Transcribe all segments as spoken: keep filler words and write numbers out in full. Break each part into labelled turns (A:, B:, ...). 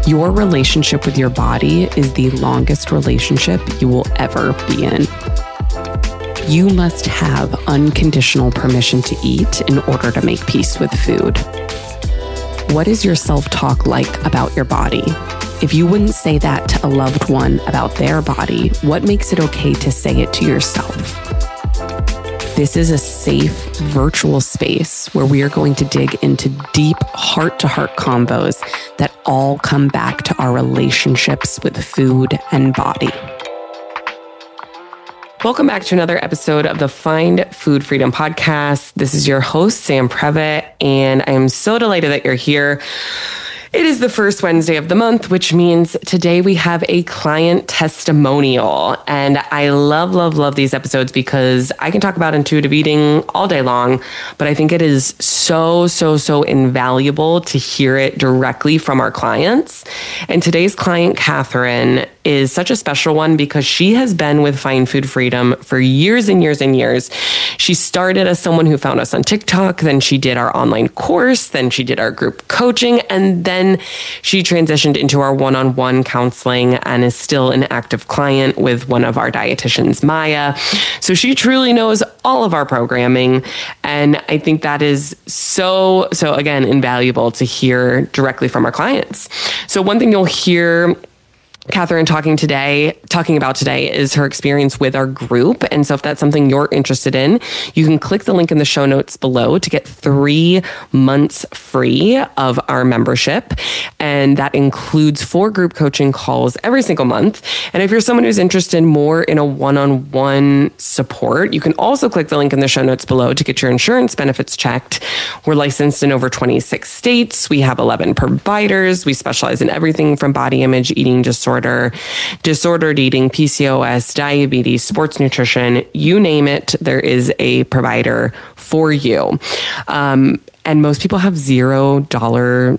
A: Your relationship with your body is the longest relationship you will ever be in. You must have unconditional permission to eat in order to make peace with food. What is your self-talk like about your body? If you wouldn't say that to a loved one about their body, what makes it okay to say it to yourself? This is a safe virtual space where we are going to dig into deep heart-to-heart convos that all come back to our relationships with food and body. Welcome back to another episode of the Find Food Freedom Podcast. This is your host, Sam Previtt, and I am so delighted that you're here. It is the first Wednesday of the month, which means today we have a client testimonial. And I love, love, love these episodes because I can talk about intuitive eating all day long, but I think it is so, so, so invaluable to hear it directly from our clients. And today's client, Catherine, is such a special one because she has been with Find Food Freedom for years and years and years. She started as someone who found us on TikTok, then she did our online course, then she did our group coaching, and then she transitioned into our one-on-one counseling and is still an active client with one of our dietitians, Maya. So she truly knows all of our programming. And I think that is so, so again, invaluable to hear directly from our clients. So one thing you'll hear Catherine talking today, talking about today is her experience with our group. And so if that's something you're interested in, you can click the link in the show notes below to get three months free of our membership. And that includes four group coaching calls every single month. And if you're someone who's interested more in a one-on-one support, you can also click the link in the show notes below to get your insurance benefits checked. We're licensed in over twenty-six states. We have eleven providers. We specialize in everything from body image, eating disorder, disordered eating, P C O S, diabetes, sports nutrition, you name it, there is a provider for you. Um, and most people have zero dollar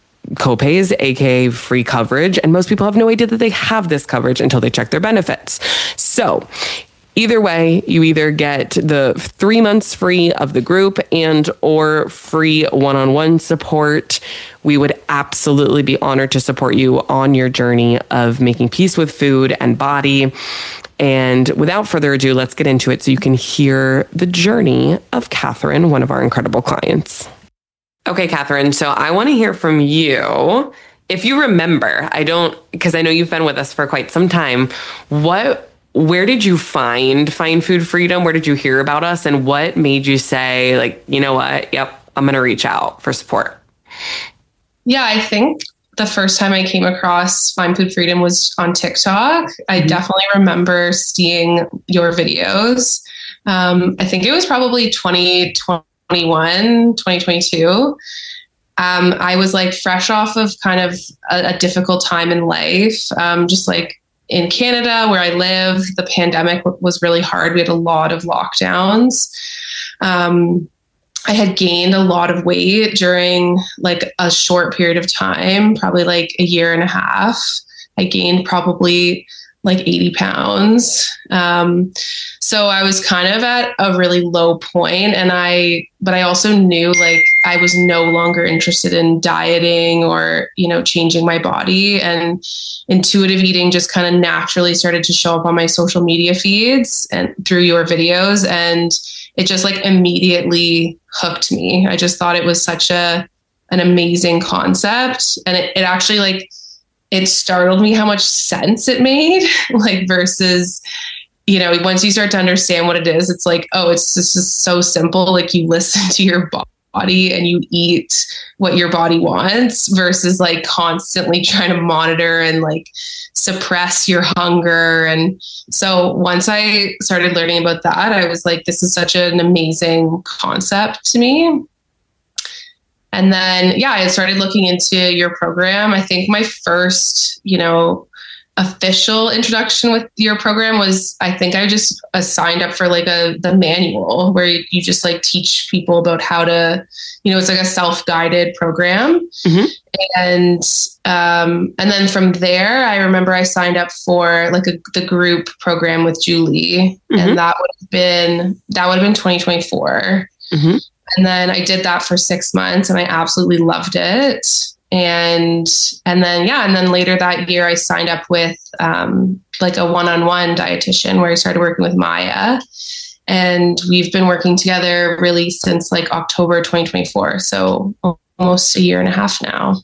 A: copays, aka free coverage. And most people have no idea that they have this coverage until they check their benefits. So either way, you either get the three months free of the group and or free one-on-one support. We would absolutely be honored to support you on your journey of making peace with food and body. And without further ado, let's get into it so you can hear the journey of Catherine, one of our incredible clients. Okay, Catherine, so I want to hear from you. If you remember, I don't, because I know you've been with us for quite some time, what Where did you find Find Food Freedom? Where did you hear about us? And what made you say, like, you know what? Yep, I'm going to reach out for support.
B: Yeah, I think the first time I came across Find Food Freedom was on TikTok. I mm-hmm. definitely remember seeing your videos. Um, I think it was probably twenty twenty-one, twenty twenty-two. Um, I was like fresh off of kind of a, a difficult time in life, um, just like in Canada, where I live, the pandemic w- was really hard. We had a lot of lockdowns. Um, I had gained a lot of weight during like a short period of time, probably like a year and a half. I gained probably like eighty pounds. Um, so I was kind of at a really low point, and I, but I also knew like I was no longer interested in dieting or, you know, changing my body, and intuitive eating just kind of naturally started to show up on my social media feeds and through your videos. And it just like immediately hooked me. I just thought it was such a, an amazing concept. And it, it actually like, it startled me how much sense it made, like versus, you know, once you start to understand what it is, it's like, oh, it's just, just so simple. Like you listen to your body and you eat what your body wants versus like constantly trying to monitor and like suppress your hunger. And so once I started learning about that, I was like, this is such an amazing concept to me. And then, yeah, I started looking into your program. I think my first, you know, official introduction with your program was, I think I just uh, signed up for like a, the manual where you, you just like teach people about how to, you know, it's like a self-guided program. Mm-hmm. And, um, and then from there, I remember I signed up for like a, the group program with Julie, mm-hmm. and that would have been, that would have been twenty twenty-four. Mm-hmm. And then I did that for six months and I absolutely loved it. And, and then, yeah. And then later that year I signed up with, um, like a one-on-one dietitian where I started working with Maya, and we've been working together really since like October, twenty twenty-four. So almost a year and a half now.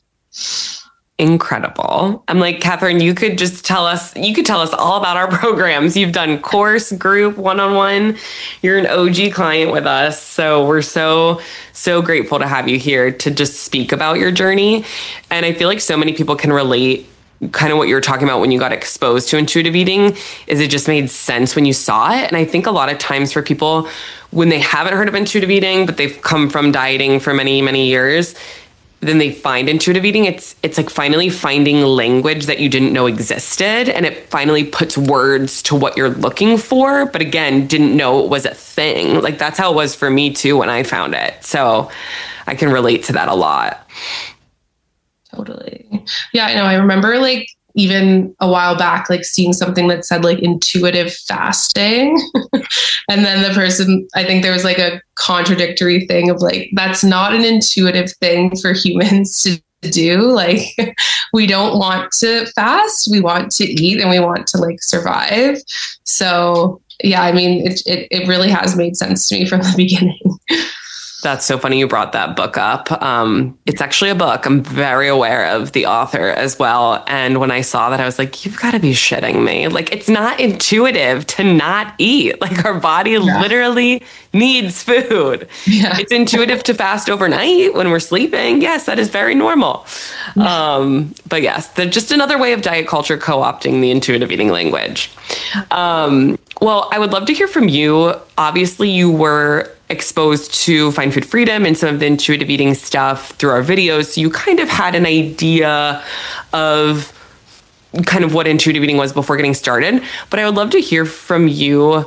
A: Incredible. I'm like, Catherine, you could just tell us, you could tell us all about our programs. You've done course, group, one-on-one. You're an O G client with us. So we're so, so grateful to have you here to just speak about your journey. And I feel like so many people can relate. Kind of what you were talking about when you got exposed to intuitive eating is it just made sense when you saw it. And I think a lot of times for people, when they haven't heard of intuitive eating, but they've come from dieting for many, many years, then they find intuitive eating. It's it's like finally finding language that you didn't know existed. And it finally puts words to what you're looking for. But again, didn't know it was a thing. Like that's how it was for me too when I found it. So I can relate to that a lot.
B: Totally. Yeah, I know. I remember like even a while back, like seeing something that said like intuitive fasting. And then the person, I think there was like a contradictory thing of like, that's not an intuitive thing for humans to do. Like we don't want to fast. We want to eat and we want to like survive. So yeah, I mean, it, it, it really has made sense to me from the beginning.
A: That's so funny you brought that book up. Um, it's actually a book. I'm very aware of the author as well. And when I saw that, I was like, you've got to be shitting me. Like, it's not intuitive to not eat. Like, our body yeah. literally needs food. Yeah. It's intuitive to fast overnight when we're sleeping. Yes, that is very normal. Yeah. Um, but yes, the, just another way of diet culture co-opting the intuitive eating language. Um, well, I would love to hear from you. Obviously, you were exposed to Find Food Freedom and some of the intuitive eating stuff through our videos. So you kind of had an idea of kind of what intuitive eating was before getting started. But I would love to hear from you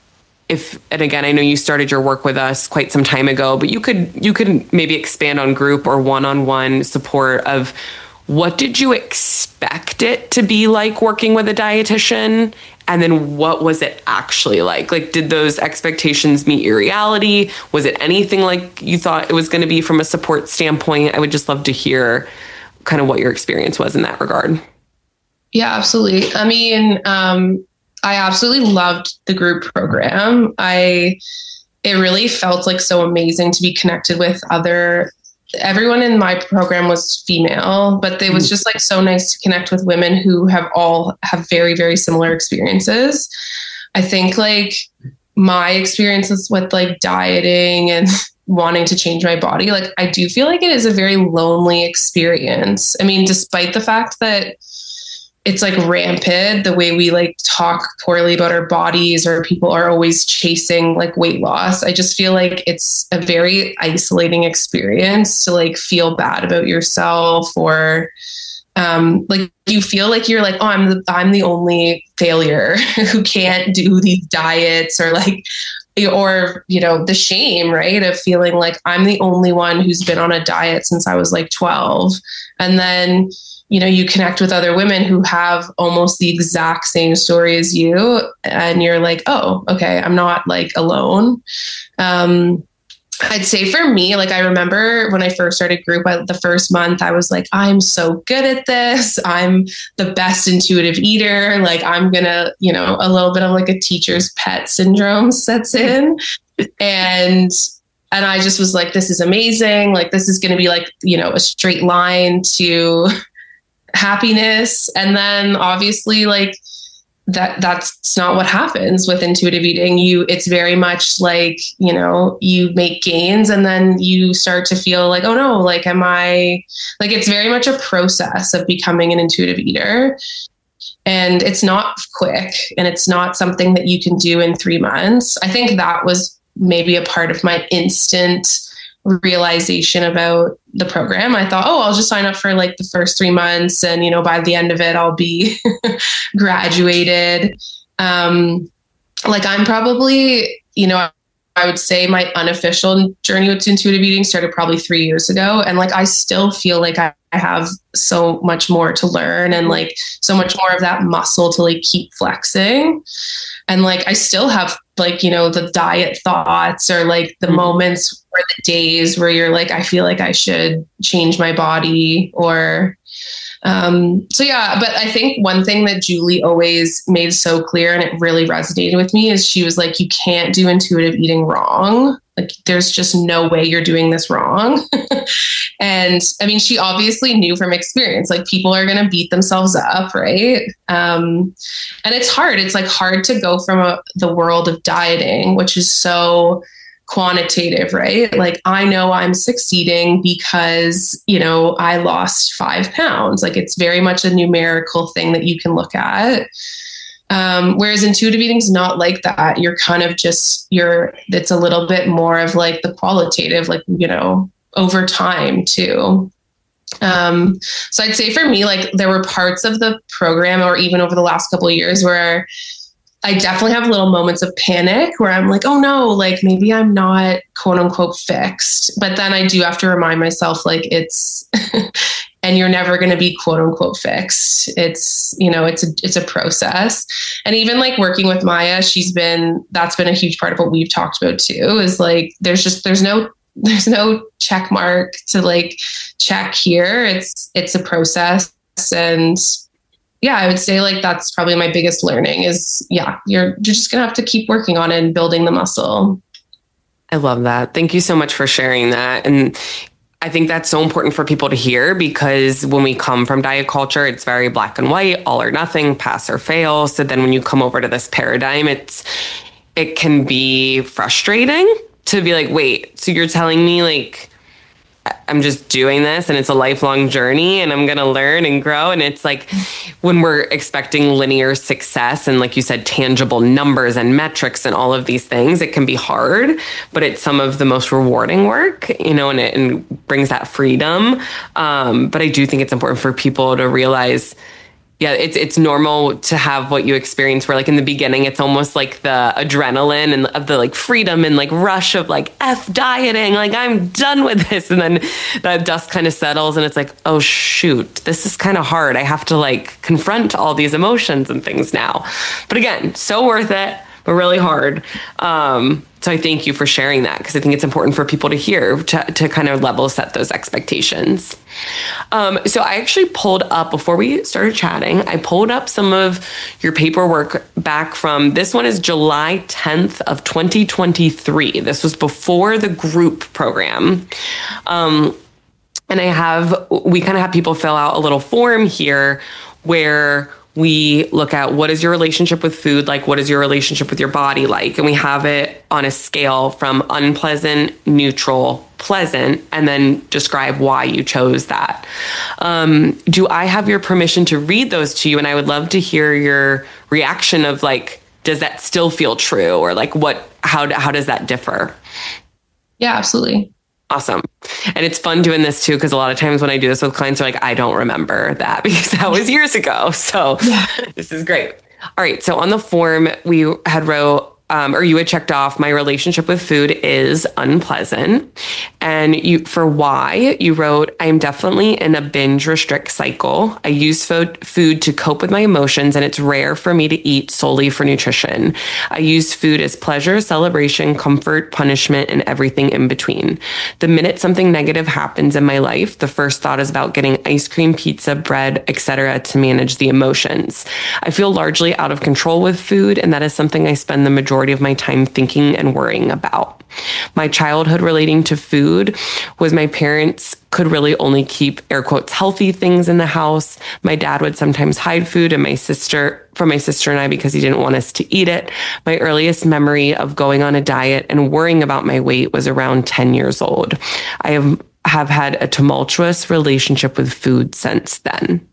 A: if, and again, I know you started your work with us quite some time ago, but you could, you could maybe expand on group or one-on-one support of what did you expect it to be like working with a dietitian? And then what was it actually like? Like, did those expectations meet your reality? Was it anything like you thought it was going to be from a support standpoint? I would just love to hear kind of what your experience was in that regard.
B: Yeah, absolutely. I mean, um, I absolutely loved the group program. I, it really felt like so amazing to be connected with other everyone in my program was female, but it was just like so nice to connect with women who have all have very, very similar experiences. I think like my experiences with like dieting and wanting to change my body, like I do feel like it is a very lonely experience. I mean, despite the fact that it's like rampant, the way we like talk poorly about our bodies or people are always chasing like weight loss. I just feel like it's a very isolating experience to like feel bad about yourself or um, like you feel like you're like, oh, I'm the, I'm the only failure who can't do these diets or like, or, you know, the shame, right, of feeling like I'm the only one who's been on a diet since I was like twelve. And then, you know, you connect with other women who have almost the exact same story as you. And you're like, oh, okay, I'm not like alone. Um, I'd say for me, like, I remember when I first started group, I, the first month I was like, I'm so good at this. I'm the best intuitive eater. Like, I'm going to, you know, a little bit of like a teacher's pet syndrome sets in. And And I just was like, this is amazing. Like, this is going to be like, you know, a straight line to happiness. And then obviously like that, that's not what happens with intuitive eating. You, it's very much like, you know, you make gains and then you start to feel like, oh no, like, am I like, it's very much a process of becoming an intuitive eater. And it's not quick and it's not something that you can do in three months. I think that was maybe a part of my instant realization about the program. I thought, oh, I'll just sign up for like the first three months. And, you know, by the end of it, I'll be graduated. Um, like I'm probably, you know, I would say my unofficial journey with intuitive eating started probably three years ago. And like, I still feel like I I have so much more to learn and like so much more of that muscle to like keep flexing. And like, I still have like, you know, the diet thoughts or like the mm-hmm. moments or the days where you're like, I feel like I should change my body or, um, so yeah, but I think one thing that Julie always made so clear and it really resonated with me is she was like, you can't do intuitive eating wrong. Like there's just no way you're doing this wrong. And I mean, she obviously knew from experience, like people are going to beat themselves up. Right. Um, and it's hard. It's like hard to go from a, the world of dieting, which is so quantitative, right? Like I know I'm succeeding because, you know, I lost five pounds. Like it's very much a numerical thing that you can look at. Um, whereas intuitive eating is not like that. You're kind of just, you're, it's a little bit more of like the qualitative, like, you know, over time too. Um, so I'd say for me, like there were parts of the program or even over the last couple of years where I definitely have little moments of panic where I'm like, oh no, like maybe I'm not quote unquote fixed. But then I do have to remind myself like it's, and you're never going to be quote unquote fixed. It's, you know, it's a, it's a process. And even like working with Maya, she's been, that's been a huge part of what we've talked about too, is like, there's just, there's no, there's no check mark to like check here. It's, it's a process. And yeah, I would say like, that's probably my biggest learning is yeah, you're, you're just going to have to keep working on it and building the muscle.
A: I love that. Thank you so much for sharing that. And I think that's so important for people to hear because when we come from diet culture, it's very black and white, all or nothing, pass or fail. So then when you come over to this paradigm, it's, it can be frustrating to be like, wait, so you're telling me like, I'm just doing this and it's a lifelong journey and I'm going to learn and grow. And it's like when we're expecting linear success and like you said, tangible numbers and metrics and all of these things, it can be hard, but it's some of the most rewarding work, you know, and it and brings that freedom. Um, but I do think it's important for people to realize yeah, it's it's normal to have what you experience where like in the beginning, it's almost like the adrenaline and of the like freedom and like rush of like F dieting, like I'm done with this. And then the dust kind of settles and it's like, oh shoot, this is kind of hard. I have to like confront all these emotions and things now. But again, so worth it, but really hard. Um, so I thank you for sharing that because I think it's important for people to hear to, to kind of level set those expectations. Um, so I actually pulled up, before we started chatting, I pulled up some of your paperwork back from, this one is July tenth of twenty twenty-three. This was before the group program. Um, and I have, we kind of have people fill out a little form here where we look at what is your relationship with food like, what is your relationship with your body like, and we have it on a scale from unpleasant, neutral, pleasant, and then describe why you chose that. Um, do I have your permission to read those to you? And I would love to hear your reaction of like, does that still feel true? Or like what, how, how does that differ?
B: Yeah, absolutely.
A: Awesome. And it's fun doing this too, because a lot of times when I do this with clients, they're like, I don't remember that because that was years ago. So yeah. This is great. All right. So on the form, we had wrote, um, or you had checked off, my relationship with food is unpleasant. And you, for why, you wrote, I'm definitely in a binge restrict cycle. I use food, food to cope with my emotions, and it's rare for me to eat solely for nutrition. I use food as pleasure, celebration, comfort, punishment, and everything in between. The minute something negative happens in my life, the first thought is about getting ice cream, pizza, bread, et cetera to manage the emotions. I feel largely out of control with food, and that is something I spend the majority of my time thinking and worrying about. My childhood relating to food was my parents could really only keep air quotes healthy things in the house. My dad would sometimes hide food and my sister from my sister and I because he didn't want us to eat it. My earliest memory of going on a diet and worrying about my weight was around ten years old. I have, have had a tumultuous relationship with food since then.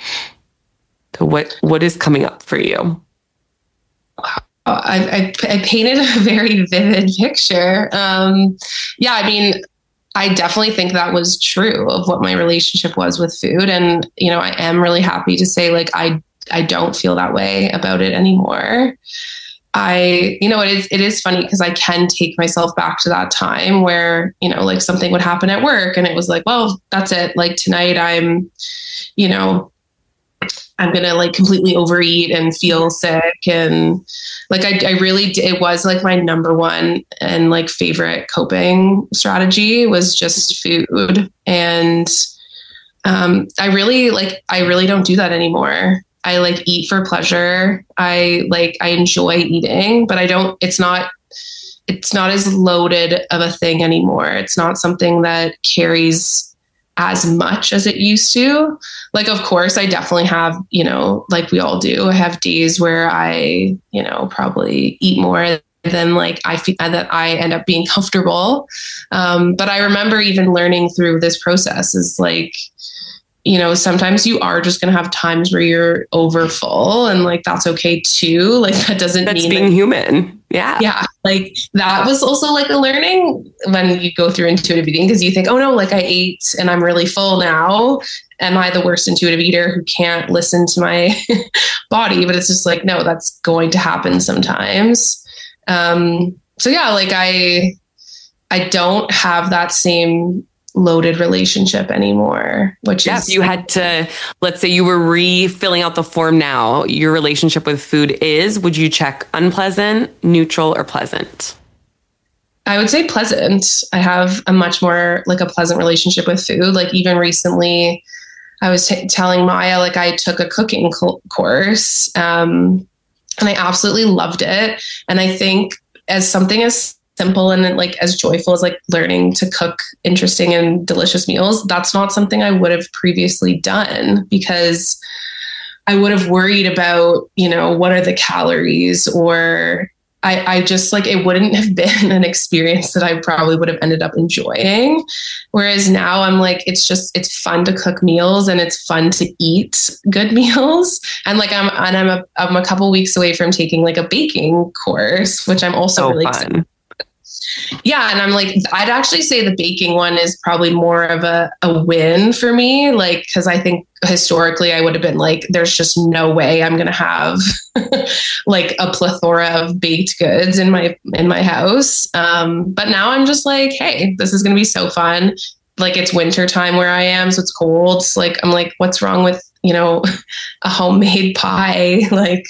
A: So what, what is coming up for you?
B: I, I, I painted a very vivid picture. Um, yeah, I mean, I definitely think that was true of what my relationship was with food. And, you know, I am really happy to say like, I, I don't feel that way about it anymore. I, you know, it is, it is funny because I can take myself back to that time where, you know, like something would happen at work and it was like, well, that's it. Like tonight I'm, you know, I'm going to like completely overeat and feel sick. And like, I, I really, it was like my number one and like favorite coping strategy was just food. And, um, I really like, I really don't do that anymore. I like eat for pleasure. I like, I enjoy eating, but I don't, it's not, it's not as loaded of a thing anymore. It's not something that carries as much as it used to. Like, of course, I definitely have, you know, like we all do, I have days where I, you know, probably eat more than like I feel that I end up being comfortable. Um, but I remember even learning through this process is like, you know, sometimes you are just going to have times where you're over full and like, that's okay too. Like that doesn't
A: That's
B: mean
A: being
B: that,
A: human. Yeah.
B: Yeah. Like that was also like a learning when you go through intuitive eating because you think, oh no, like I ate and I'm really full now. Am I the worst intuitive eater who can't listen to my body? But it's just like, no, that's going to happen sometimes. Um, so yeah, like I, I don't have that same loaded relationship anymore, which
A: yeah,
B: is
A: if you had to, let's say you were refilling out the form now, your relationship with food is, would you check unpleasant, neutral, or pleasant?
B: I would say pleasant. I have a much more like a pleasant relationship with food. Like even recently I was t- telling Maya, like I took a cooking co- course um, and I absolutely loved it. And I think as something as simple and like as joyful as like learning to cook interesting and delicious meals, that's not something I would have previously done because I would have worried about, you know, what are the calories or I, I just like, it wouldn't have been an experience that I probably would have ended up enjoying. Whereas now I'm like, it's just, it's fun to cook meals and it's fun to eat good meals. And like, I'm, and I'm a, I'm a couple weeks away from taking like a baking course, which I'm also
A: so
B: really
A: fun.
B: excited. Yeah. And I'm like, I'd actually say the baking one is probably more of a, a win for me. Like, cause I think historically I would have been like, there's just no way I'm going to have like a plethora of baked goods in my, in my house. Um, but now I'm just like, hey, this is going to be so fun. Like it's winter time where I am. So it's cold. It's like, I'm like, what's wrong with, you know, a homemade pie? Like,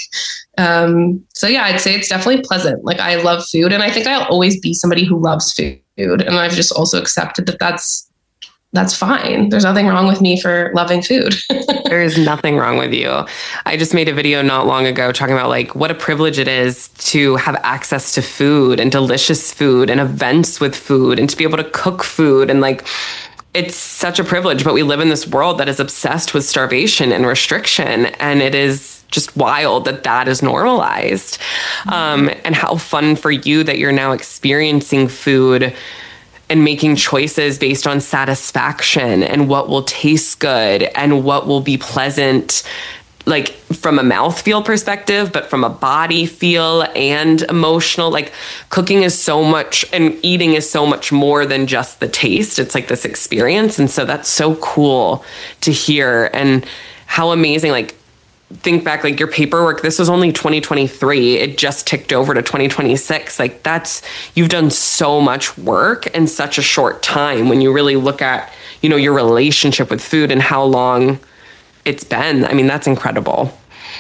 B: um, so yeah, I'd say it's definitely pleasant. Like I love food and I think I'll always be somebody who loves food. And I've just also accepted that that's, that's fine. There's nothing wrong with me for loving food.
A: There is nothing wrong with you. I just made a video not long ago talking about like what a privilege it is to have access to food and delicious food and events with food and to be able to cook food and like, it's such a privilege, but we live in this world that is obsessed with starvation and restriction. And it is just wild that that is normalized. Um, and how fun for you that you're now experiencing food and making choices based on satisfaction and what will taste good and what will be pleasant, like from a mouthfeel perspective, but from a body feel and emotional. Like cooking is so much and eating is so much more than just the taste. It's like this experience. And so that's so cool to hear. And how amazing, like think back, like your paperwork, this was only twenty twenty-three. It just ticked over to twenty twenty-six. Like that's, you've done so much work in such a short time when you really look at, you know, your relationship with food and how long it's been. I mean, that's incredible.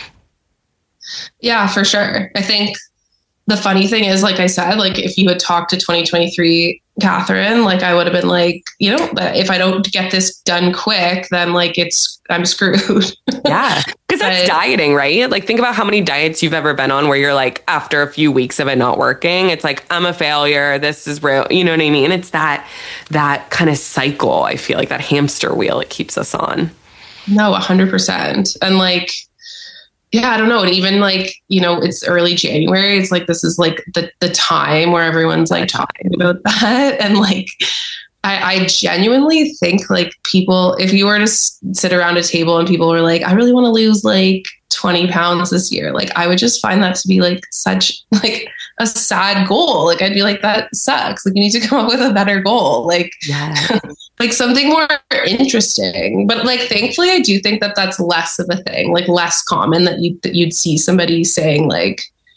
B: Yeah, for sure. I think the funny thing is, like I said, like if you had talked to twenty twenty-three Catherine, like I would have been like, you know, if I don't get this done quick, then like it's, I'm screwed.
A: Yeah. Cause that's but, dieting, right? Like think about how many diets you've ever been on where you're like, after a few weeks of it not working, it's like, I'm a failure. This is real. You know what I mean? It's that, that kind of cycle. I feel like that hamster wheel it keeps us on.
B: No, a hundred percent. And like, yeah, I don't know. And even like, you know, it's early January. It's like, this is like the, the time where everyone's like talking about that. And like, I, I genuinely think like people, if you were to s- sit around a table and people were like, I really want to lose like twenty pounds this year. Like, I would just find that to be like such like a sad goal. Like, I'd be like, that sucks. Like, you need to come up with a better goal. Like,
A: yeah.
B: like something more interesting. But like, thankfully, I do think that that's less of a thing, like less common that you that you'd see somebody saying like,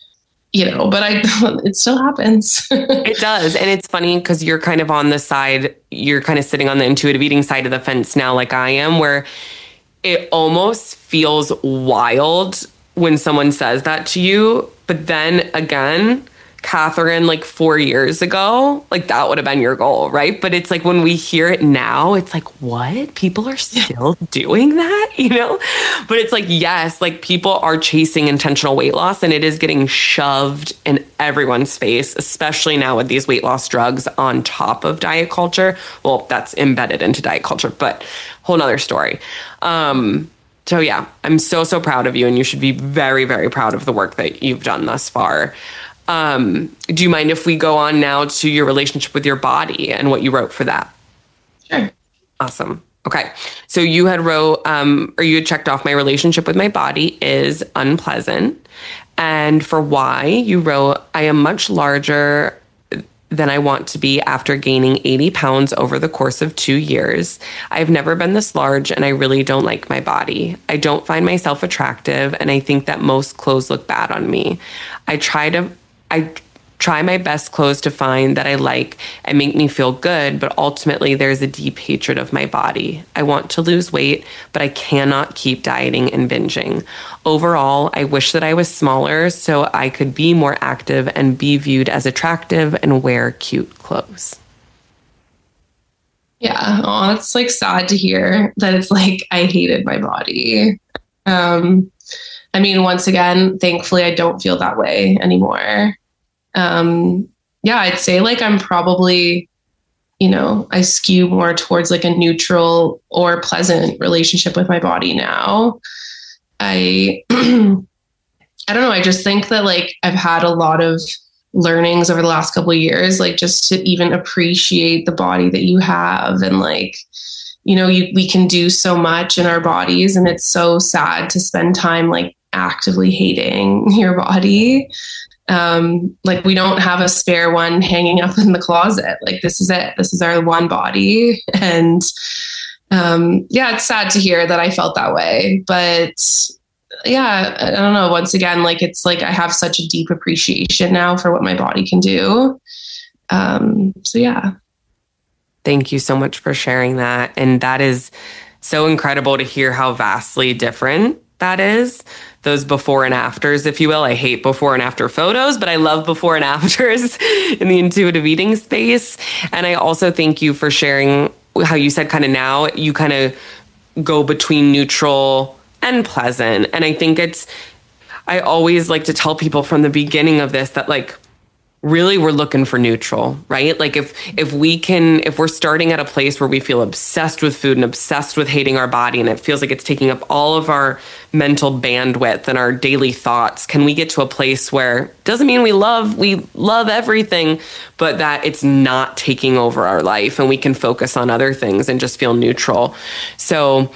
B: you know, but I, it still happens.
A: It does. And it's funny because you're kind of on the side, you're kind of sitting on the intuitive eating side of the fence now, like I am, where it almost feels wild when someone says that to you. But then again, Catherine, like four years ago, like that would have been your goal, right? But it's like when we hear it now, it's like, what? People are still doing that, you know? But it's like, yes, like people are chasing intentional weight loss and it is getting shoved in everyone's face, especially now with these weight loss drugs on top of diet culture. Well, that's embedded into diet culture, but whole nother story. Um, so yeah, I'm so, so proud of you, and you should be very, very proud of the work that you've done thus far. Um, do you mind if we go on now to your relationship with your body and what you wrote for that?
B: Sure.
A: Awesome. Okay. So you had wrote, um, or you had checked off my relationship with my body is unpleasant. And for why you wrote, I am much larger than I want to be after gaining eighty pounds over the course of two years. I've never been this large and I really don't like my body. I don't find myself attractive and I think that most clothes look bad on me. I try to I try my best clothes to find that I like and make me feel good, but ultimately there's a deep hatred of my body. I want to lose weight, but I cannot keep dieting and binging. Overall, I wish that I was smaller so I could be more active and be viewed as attractive and wear cute clothes.
B: Yeah. Oh, it's like sad to hear that it's like, I hated my body. Um, I mean, once again, thankfully, I don't feel that way anymore. Um, yeah, I'd say like I'm probably, you know, I skew more towards like a neutral or pleasant relationship with my body now. I, I don't know. I just think that like I've had a lot of learnings over the last couple of years, like just to even appreciate the body that you have and like, you know, you, we can do so much in our bodies, and it's so sad to spend time like actively hating your body. Um, like we don't have a spare one hanging up in the closet. Like this is it. This is our one body. And um, yeah, it's sad to hear that I felt that way, but yeah, I don't know. Once again, like it's like I have such a deep appreciation now for what my body can do. Um, so yeah.
A: Thank you so much for sharing that. And that is so incredible to hear how vastly different that is. Those before and afters, if you will. I hate before and after photos, but I love before and afters in the intuitive eating space. And I also thank you for sharing how you said kind of now you kind of go between neutral and pleasant. And I think it's, I always like to tell people from the beginning of this that like, really we're looking for neutral, right? Like if if we can, if we're starting at a place where we feel obsessed with food and obsessed with hating our body and it feels like it's taking up all of our mental bandwidth and our daily thoughts, can we get to a place where doesn't mean we love, we love everything, but that it's not taking over our life and we can focus on other things and just feel neutral. So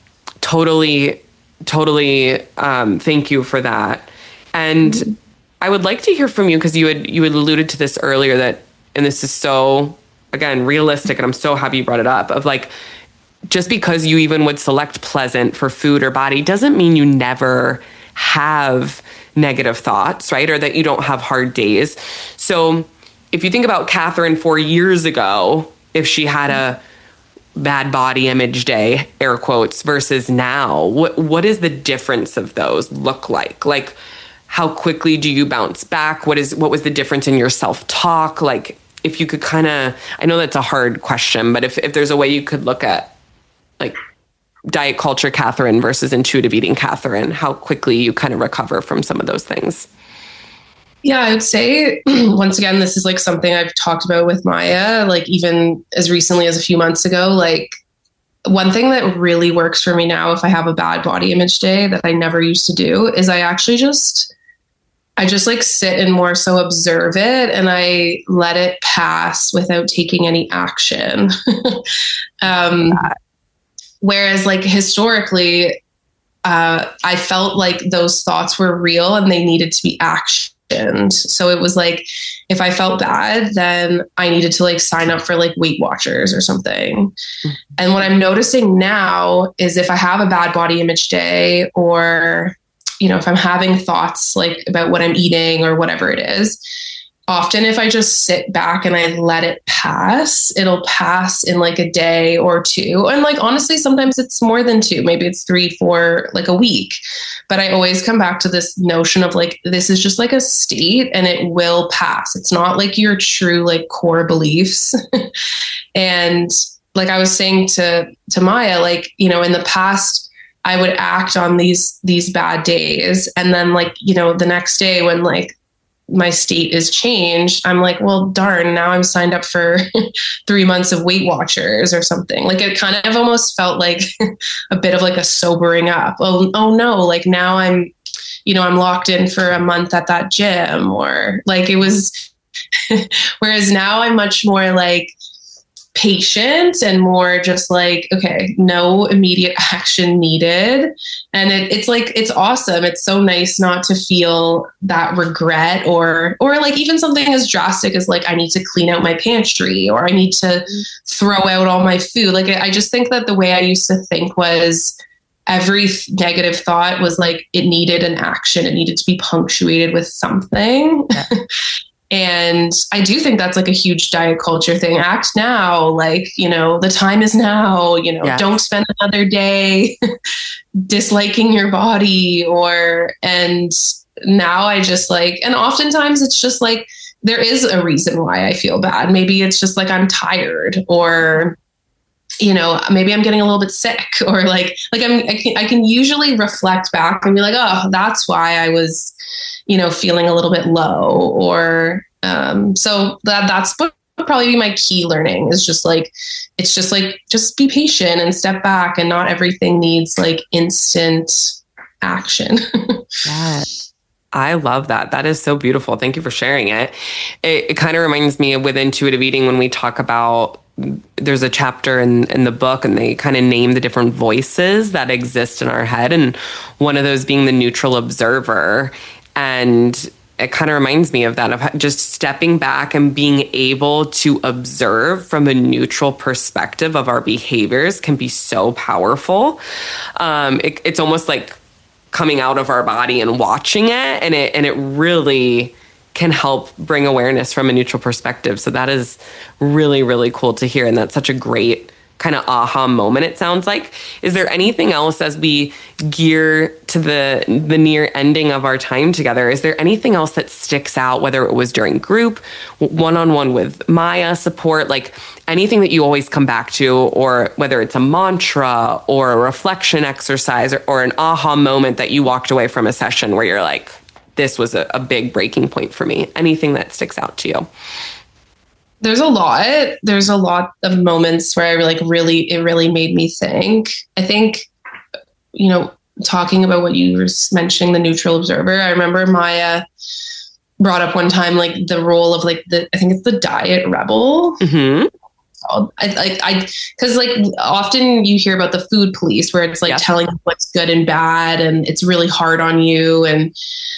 A: totally, totally um, thank you for that. And mm-hmm. I would like to hear from you because you had you had alluded to this earlier that, and this is so, again, realistic, and I'm so happy you brought it up, of like, just because you even would select pleasant for food or body doesn't mean you never have negative thoughts, right? Or that you don't have hard days. So if you think about Catherine four years ago, if she had a bad body image day, air quotes, versus now, what what is the difference of those look like? Like, how quickly do you bounce back? What is what was the difference in your self-talk? Like, if you could kind of, I know that's a hard question, but if, if there's a way you could look at like diet culture Catherine versus intuitive eating Catherine, how quickly you kind of recover from some of those things.
B: Yeah, I would say, once again, this is like something I've talked about with Maya, like even as recently as a few months ago. Like, one thing that really works for me now, if I have a bad body image day that I never used to do, is I actually just, I just like sit and more so observe it, and I let it pass without taking any action. um, whereas like historically, uh, I felt like those thoughts were real and they needed to be actioned. So it was like, if I felt bad, then I needed to like sign up for like Weight Watchers or something. Mm-hmm. And what I'm noticing now is if I have a bad body image day, or you know, if I'm having thoughts like about what I'm eating or whatever it is, often if I just sit back and I let it pass, it'll pass in like a day or two. And like, honestly, sometimes it's more than two, maybe it's three, four, like a week. But I always come back to this notion of like, this is just like a state and it will pass. It's not like your true like core beliefs. And like I was saying to, to Maya, like, you know, in the past, I would act on these, these bad days. And then like, you know, the next day when like my state is changed, I'm like, well, darn, now I'm signed up for three months of Weight Watchers or something. Like it kind of almost felt like a bit of like a sobering up. Oh, oh no, like now I'm, you know, I'm locked in for a month at that gym, or like it was, whereas now I'm much more like patient and more just like, okay, no immediate action needed. And it, it's like, it's awesome. It's so nice not to feel that regret or, or like even something as drastic as like, I need to clean out my pantry or I need to throw out all my food. Like, I just think that the way I used to think was every negative thought was like, it needed an action. It needed to be punctuated with something. Yeah. And I do think that's like a huge diet culture thing. Act now, like, you know, the time is now, you know, yes. Don't spend another day disliking your body or, and now I just like, and oftentimes it's just like, there is a reason why I feel bad. Maybe it's just like, I'm tired or, you know, maybe I'm getting a little bit sick or like, like I'm, I can, I can usually reflect back and be like, oh, that's why I was, you know, feeling a little bit low or, um, so that that's what would probably be my key learning is just like, it's just like, just be patient and step back and not everything needs like instant action.
A: Yeah. I love that. That is so beautiful. Thank you for sharing it. It, it kind of reminds me of with intuitive eating when we talk about, there's a chapter in, in the book and they kind of name the different voices that exist in our head. And one of those being the neutral observer. And it kind of reminds me of that, of just stepping back and being able to observe from a neutral perspective of our behaviors can be so powerful. Um, it, it's almost like coming out of our body and watching it. And it, and it really can help bring awareness from a neutral perspective. So that is really, really cool to hear. And that's such a great kind of aha moment, it sounds like. Is there anything else as we gear to the the near ending of our time together? Is there anything else that sticks out, whether it was during group, one-on-one with Maya support, like anything that you always come back to, or whether it's a mantra or a reflection exercise or, or an aha moment that you walked away from a session where you're like, this was a, a big breaking point for me? Anything that sticks out to you?
B: There's a lot. There's a lot of moments where I like really, it really made me think. I think, you know, talking about what you were mentioning, the neutral observer, I remember Maya brought up one time, like the role of like the, I think it's the diet rebel. Mm-hmm. I like, I, cause like often you hear about the food police where it's like, yeah, telling you what's good and bad and it's really hard on you. And,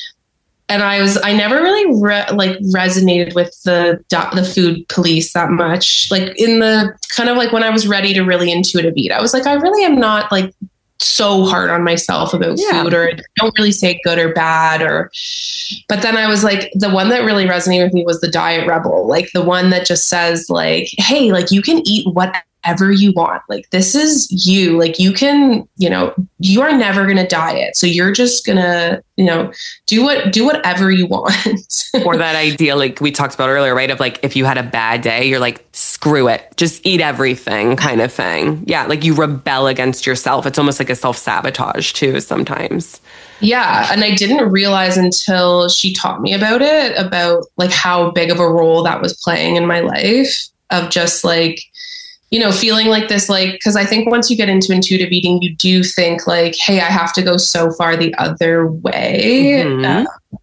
B: And I was, I never really re- like resonated with the, the food police that much. Like in the kind of like when I was ready to really intuitive eat, I was like, I really am not like so hard on myself about yeah. food, or don't really say good or bad, or, but then I was like, the one that really resonated with me was the diet rebel. Like the one that just says like, hey, like you can eat whatever you want. Like, this is you, like you can, you know, you are never going to diet. So you're just going to, you know, do what, do whatever you want.
A: Or that idea, like we talked about earlier, right? Of like, if you had a bad day, you're like, screw it, just eat everything kind of thing. Yeah. Like you rebel against yourself. It's almost like a self-sabotage too, sometimes.
B: Yeah. And I didn't realize until she taught me about it, about like how big of a role that was playing in my life, of just like, you know, feeling like this, like, because I think once you get into intuitive eating, you do think like, hey, I have to go so far the other way. Mm-hmm. Uh,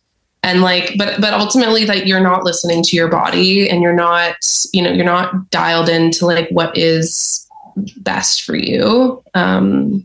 B: and like, but, but ultimately that you're not listening to your body and you're not, you know, you're not dialed into like what is best for you. Um,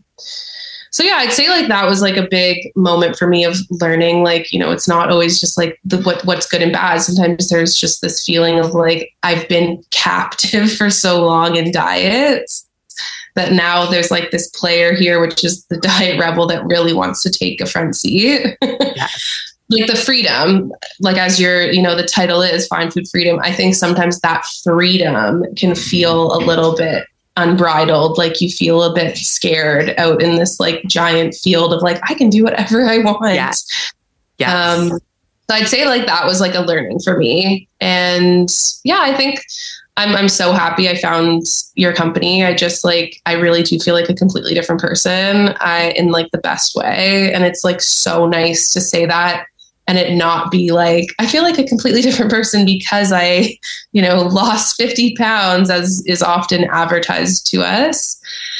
B: So yeah, I'd say like that was like a big moment for me of learning, like, you know, it's not always just like the, what what's good and bad. Sometimes there's just this feeling of like, I've been captive for so long in diets that now there's like this player here, which is the diet rebel that really wants to take a front seat. Yes. Like the freedom, like as your, you know, the title is Find Food Freedom. I think sometimes that freedom can feel a little bit unbridled. Like you feel a bit scared out in this like giant field of like, I can do whatever I want.
A: Yes. Yes.
B: Um, so I'd say like that was like a learning for me. And yeah, I think I'm I'm so happy I found your company. I just like, I really do feel like a completely different person, I in like the best way. And it's like so nice to say that and it not be like, I feel like a completely different person because I, you know, lost fifty pounds as is often advertised to us.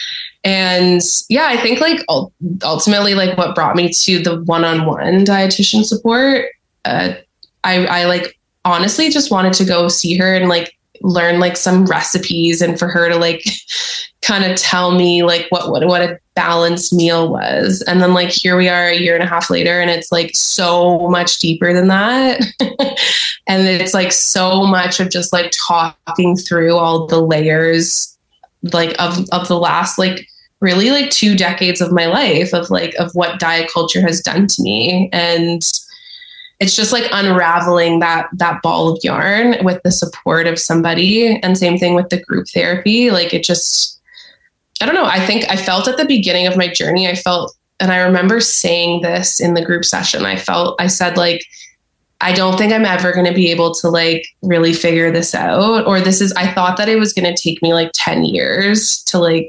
B: And yeah, I think like ultimately like what brought me to the one-on-one dietitian support, uh, I, I like honestly just wanted to go see her and like learn like some recipes and for her to like kind of tell me like what, what, what a balanced meal was. And then like, here we are a year and a half later and it's like so much deeper than that. And it's like so much of just like talking through all the layers like of, of the last, like really like two decades of my life of like, of what diet culture has done to me. And it's just like unraveling that, that ball of yarn with the support of somebody. And same thing with the group therapy. Like it just, I don't know. I think I felt at the beginning of my journey, I felt, and I remember saying this in the group session, I felt, I said like, I don't think I'm ever going to be able to like really figure this out. Or this is, I thought that it was going to take me like ten years to like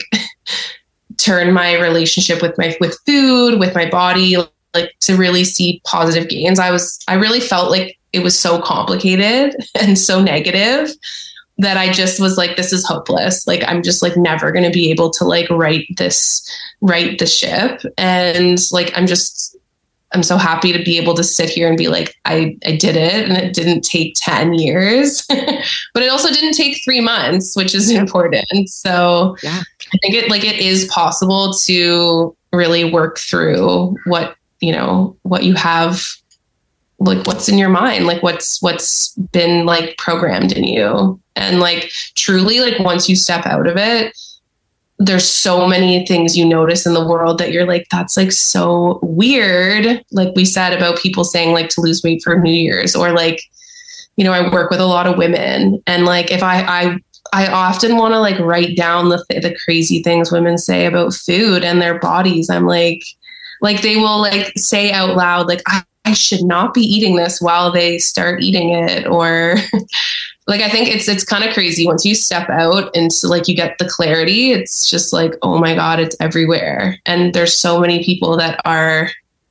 B: turn my relationship with my, with food, with my body, like to really see positive gains. I was, I really felt like it was so complicated and so negative that I just was like, this is hopeless. Like, I'm just like never going to be able to like right this, right the ship. And like, I'm just, I'm so happy to be able to sit here and be like, I, I did it and it didn't take ten years, but it also didn't take three months, which is important. So yeah. I think it like, it is possible to really work through what, you know, what you have, like what's in your mind, like what's, what's been like programmed in you. And like, truly, like once you step out of it, there's so many things you notice in the world that you're like, that's like so weird. Like we said about people saying like to lose weight for New Year's, or like, you know, I work with a lot of women and like, if I, I, I often want to like write down the, the crazy things women say about food and their bodies. I'm like, like they will like say out loud, like, I, I should not be eating this while they start eating it. Or like, I think it's, it's kind of crazy once you step out and so like you get the clarity, it's just like, oh my God, it's everywhere. And there's so many people that are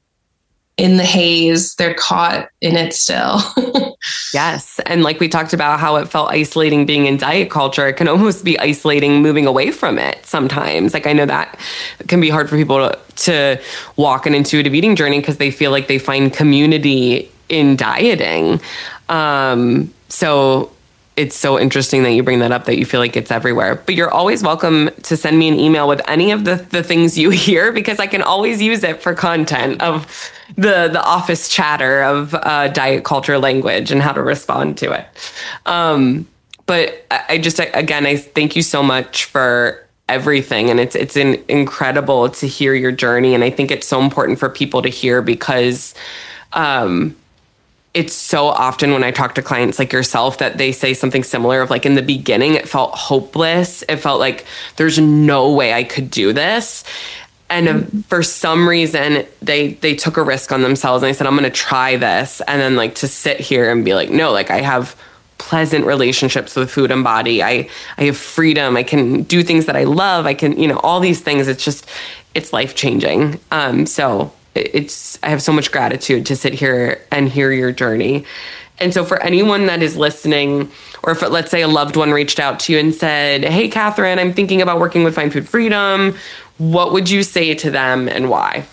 B: in the haze. They're caught in it still.
A: Yes. And like we talked about how it felt isolating being in diet culture, it can almost be isolating moving away from it sometimes. Like I know that can be hard for people to, to walk an intuitive eating journey because they feel like they find community in dieting. Um, so it's so interesting that you bring that up, that you feel like it's everywhere. But you're always welcome to send me an email with any of the, the things you hear, because I can always use it for content of the, the office chatter of uh, diet culture language and how to respond to it. Um, but I just, again, I thank you so much for everything. And it's it's in, incredible to hear your journey. And I think it's so important for people to hear because um, it's so often when I talk to clients like yourself that they say something similar of like, in the beginning, it felt hopeless. It felt like there's no way I could do this. And mm-hmm. for some reason, they they took a risk on themselves and they said, I'm going to try this. And then like to sit here and be like, no, like I have pleasant relationships with food and body. I, I have freedom. I can do things that I love. I can, you know, all these things. It's just, it's life changing. Um, so it's, I have so much gratitude to sit here and hear your journey. And so for anyone that is listening, or if let's say a loved one reached out to you and said, hey, Catherine, I'm thinking about working with Find Food Freedom, what would you say to them and why?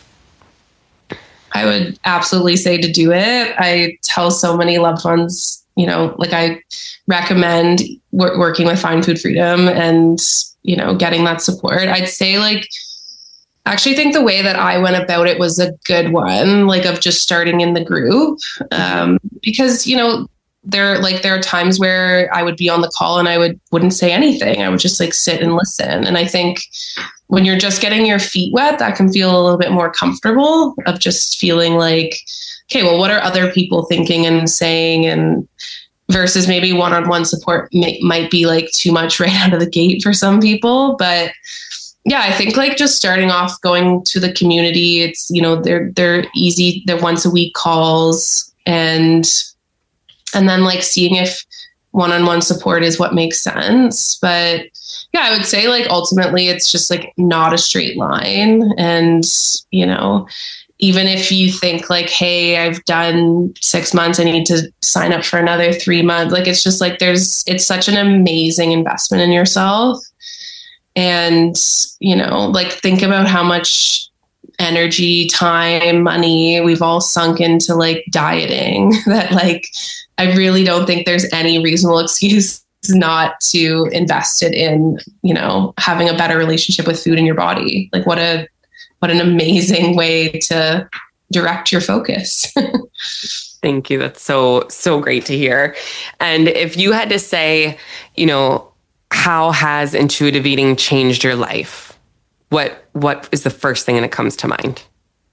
B: I would absolutely say to do it. I tell so many loved ones, you know, like I recommend w- working with Find Food Freedom and, you know, getting that support. I'd say like, I actually think the way that I went about it was a good one, like of just starting in the group. Um, because, you know, there, like, there are times where I would be on the call and I would, wouldn't say anything. I would just like sit and listen. And I think when you're just getting your feet wet, that can feel a little bit more comfortable of just feeling like, okay, well, what are other people thinking and saying? And versus maybe one-on-one support may, might be like too much right out of the gate for some people. But yeah, I think like just starting off going to the community, it's, you know, they're, they're easy. They're once a week calls, and, and then like seeing if one-on-one support is what makes sense. But yeah, I would say like ultimately it's just like not a straight line. And, you know, even if you think like, hey, I've done six months, I need to sign up for another three months. Like, it's just like, there's, it's such an amazing investment in yourself. And, you know, like think about how much energy, time, money we've all sunk into like dieting that like, I really don't think there's any reasonable excuse not to invest it in, you know, having a better relationship with food in your body. Like what a, what an amazing way to direct your focus.
A: Thank you. That's so, so great to hear. And if you had to say, you know, how has intuitive eating changed your life? What, what is the first thing that comes to mind?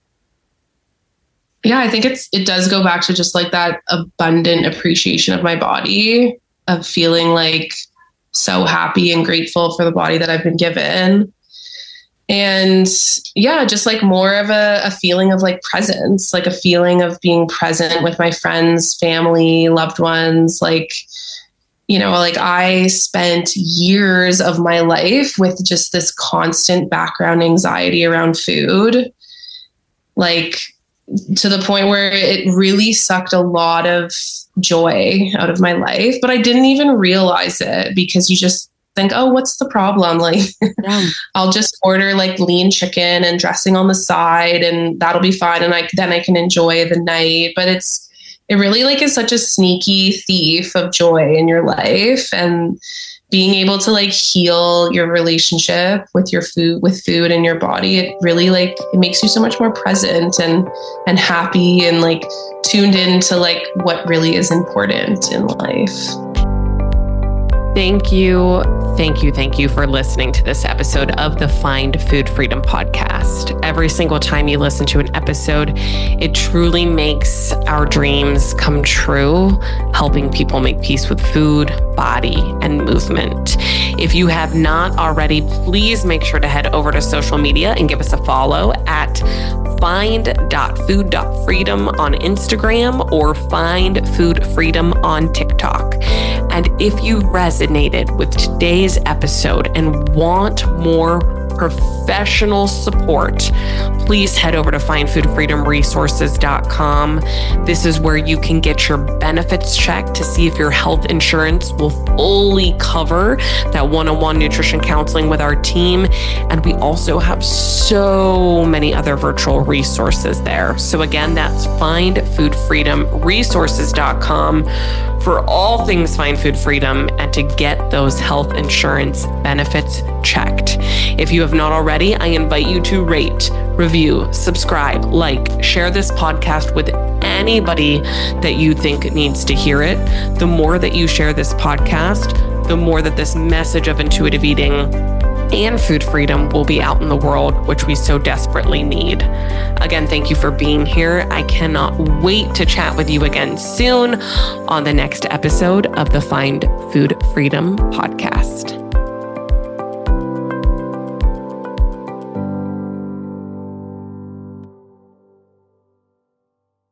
B: Yeah, I think it's, it does go back to just like that abundant appreciation of my body, of feeling like so happy and grateful for the body that I've been given. And yeah, just like more of a, a feeling of like presence, like a feeling of being present with my friends, family, loved ones. Like, you know, like I spent years of my life with just this constant background anxiety around food, like to the point where it really sucked a lot of joy out of my life, but I didn't even realize it because you just think, oh, what's the problem? Like, yeah. I'll just order like lean chicken and dressing on the side and that'll be fine. And I, then I can enjoy the night. But it's, it really like is such a sneaky thief of joy in your life, and being able to like heal your relationship with your food, with food and your body. It really like, it makes you so much more present and, and happy and like tuned into like what really is important in life.
A: Thank you. Thank you. Thank you for listening to this episode of the Find Food Freedom podcast. Every single time you listen to an episode, it truly makes our dreams come true, helping people make peace with food, body, and movement. If you have not already, please make sure to head over to social media and give us a follow at find dot food dot freedom on Instagram or Find Food Freedom on TikTok. And if you resonated with today's episode and want more professional support, please head over to find food freedom resources dot com. This is where you can get your benefits checked to see if your health insurance will fully cover that one-on-one nutrition counseling with our team. And we also have so many other virtual resources there. So again, that's find food freedom resources dot com for all things Find Food Freedom and to get those health insurance benefits checked. If you have not already, I invite you to rate, review, subscribe, like, share this podcast with anybody that you think needs to hear it. The more that you share this podcast, the more that this message of intuitive eating and food freedom will be out in the world, which we so desperately need. Again, thank you for being here. I cannot wait to chat with you again soon on the next episode of the Find Food Freedom podcast.